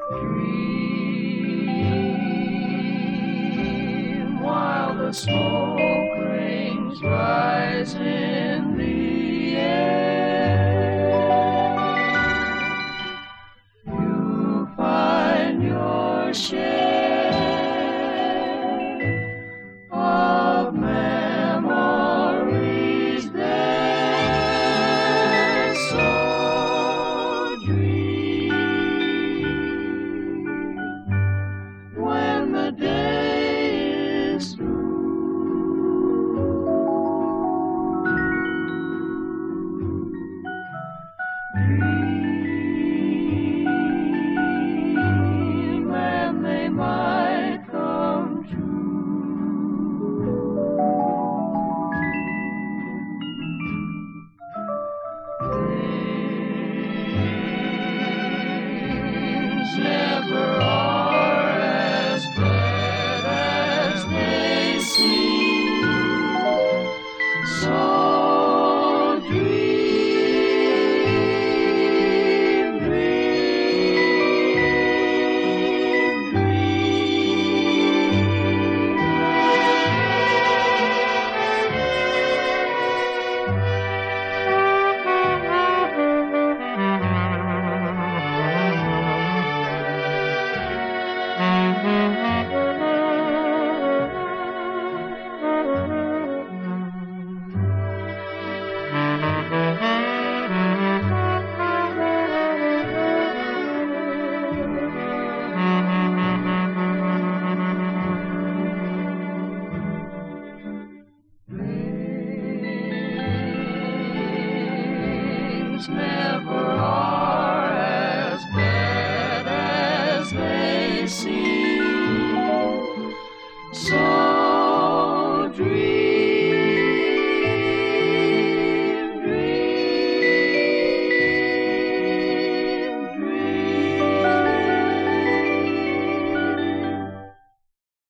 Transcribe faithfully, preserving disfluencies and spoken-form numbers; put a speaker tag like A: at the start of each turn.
A: Dream while the smoke rings rise in the air. You find your share of memories there. So dream when the day is through. Dream and they might come true. Things never are as bad as they seem. So dream, dream, things never are as bad as they seem. So dream.